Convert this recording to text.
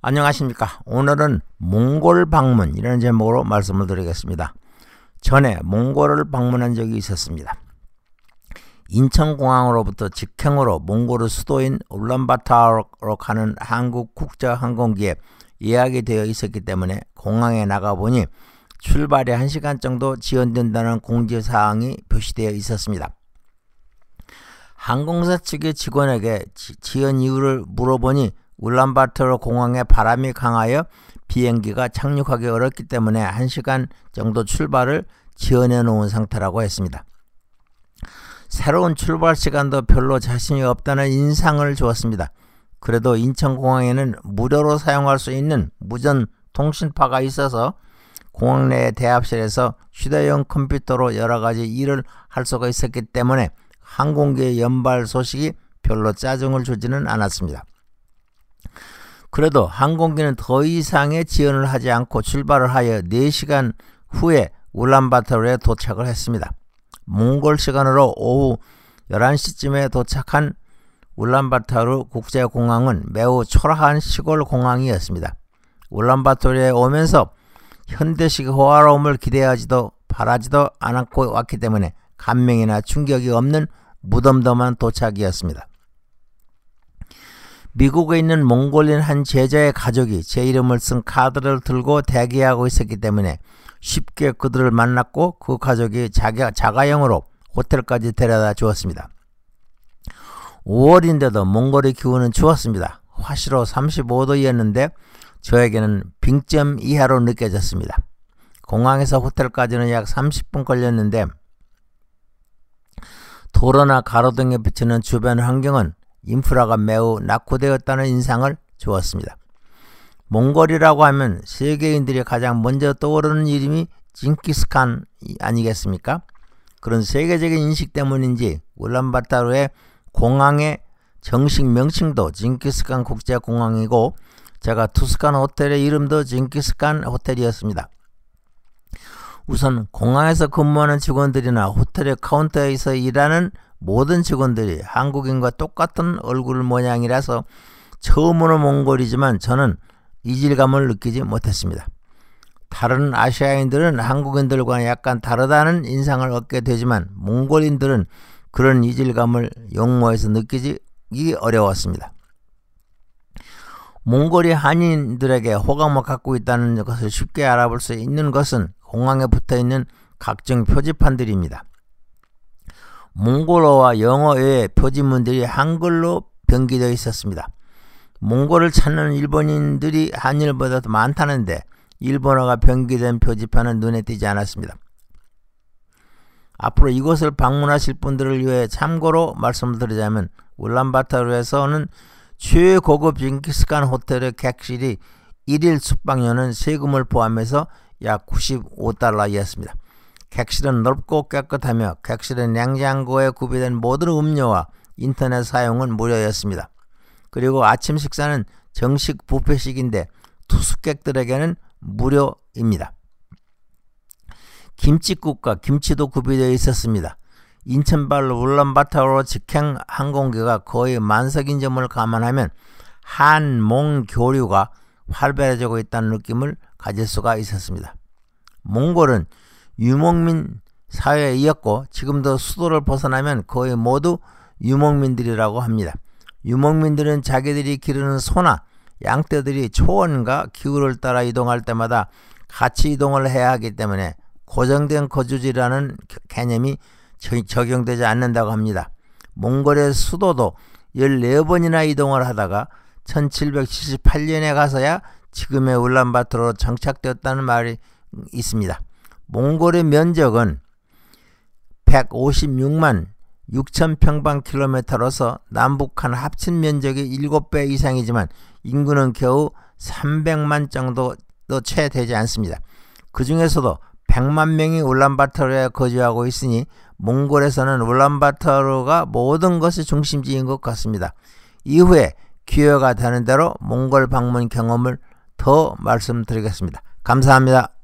안녕하십니까. 오늘은 몽골 방문이라는 제목으로 말씀을 드리겠습니다. 전에 몽골을 방문한 적이 있었습니다. 인천공항으로부터 직행으로 몽골의 수도인 울란바토르로 가는 한국 국제항공기에 예약이 되어 있었기 때문에 공항에 나가보니 출발이 1시간 정도 지연된다는 공지사항이 표시되어 있었습니다. 항공사 측의 직원에게 지연 이유를 물어보니 울란바토르 공항에 바람이 강하여 비행기가 착륙하기 어렵기 때문에 1시간 정도 출발을 지연해 놓은 상태라고 했습니다. 새로운 출발 시간도 별로 자신이 없다는 인상을 주었습니다. 그래도 인천공항에는 무료로 사용할 수 있는 무전 통신파가 있어서 공항 내 대합실에서 휴대용 컴퓨터로 여러가지 일을 할 수가 있었기 때문에 항공기의 연발 소식이 별로 짜증을 주지는 않았습니다. 그래도 항공기는 더 이상의 지연을 하지 않고 출발을 하여 4시간 후에 울란바토르에 도착을 했습니다. 몽골 시간으로 오후 11시쯤에 도착한 울란바토르 국제공항은 매우 초라한 시골 공항이었습니다. 울란바토르에 오면서 현대식 호화로움을 기대하지도 바라지도 않았고 왔기 때문에 감명이나 충격이 없는 무덤덤한 도착이었습니다. 미국에 있는 몽골인 한 제자의 가족이 제 이름을 쓴 카드를 들고 대기하고 있었기 때문에 쉽게 그들을 만났고 그 가족이 자가용으로 호텔까지 데려다 주었습니다. 5월인데도 몽골의 기온은 추웠습니다. 화시로 35도였는데 저에게는 빙점 이하로 느껴졌습니다. 공항에서 호텔까지는 약 30분 걸렸는데 도로나 가로등에 비치는 주변 환경은 인프라가 매우 낙후되었다는 인상을 주었습니다. 몽골이라고 하면 세계인들이 가장 먼저 떠오르는 이름이 징기스칸 아니겠습니까? 그런 세계적인 인식 때문인지 울란바토르의 공항의 정식 명칭도 징기스칸 국제공항이고 제가 투스칸 호텔의 이름도 징기스칸 호텔이었습니다. 우선 공항에서 근무하는 직원들이나 호텔의 카운터에서 일하는 모든 직원들이 한국인과 똑같은 얼굴 모양이라서 처음으로 몽골이지만 저는 이질감을 느끼지 못했습니다. 다른 아시아인들은 한국인들과 약간 다르다는 인상을 얻게 되지만 몽골인들은 그런 이질감을 용모해서 느끼기 어려웠습니다. 몽골이 한인들에게 호감을 갖고 있다는 것을 쉽게 알아볼 수 있는 것은 공항에 붙어있는 각종 표지판들입니다. 몽골어와 영어 외에 표지문들이 한글로 변기되어 있었습니다. 몽골을 찾는 일본인들이 한일보다 더 많다는데 일본어가 변기된 표지판은 눈에 띄지 않았습니다. 앞으로 이곳을 방문하실 분들을 위해 참고로 말씀을 드리자면 울란바토르에서는 최고급 징기스칸 호텔의 객실이 1일 숙박료는 세금을 포함해서 약 95달러였습니다. 객실은 넓고 깨끗하며 객실의 냉장고에 구비된 모든 음료와 인터넷 사용은 무료였습니다. 그리고 아침 식사는 정식 뷔페식인데 투숙객들에게는 무료입니다. 김치국과 김치도 구비되어 있었습니다. 인천발로 울란바토르 직행 항공기가 거의 만석인 점을 감안하면 한몽 교류가 활발해지고 있다는 느낌을 가질 수가 있었습니다. 몽골은 유목민 사회이었고 지금도 수도를 벗어나면 거의 모두 유목민들이라고 합니다. 유목민들은 자기들이 기르는 소나 양떼들이 초원과 기후를 따라 이동할 때마다 같이 이동을 해야 하기 때문에 고정된 거주지라는 개념이 적용되지 않는다고 합니다. 몽골의 수도도 14번이나 이동을 하다가 1778년에 가서야 지금의 울란바토르로 정착되었다는 말이 있습니다. 몽골의 면적은 156만 6천 평방킬로미터로서 남북한 합친 면적이 7배 이상이지만 인구는 겨우 300만 정도도 채 되지 않습니다. 그 중에서도 100만 명이 울란바토르에 거주하고 있으니 몽골에서는 울란바토르가 모든 것이 중심지인 것 같습니다. 이후에 기회가 되는 대로 몽골 방문 경험을 더 말씀드리겠습니다. 감사합니다.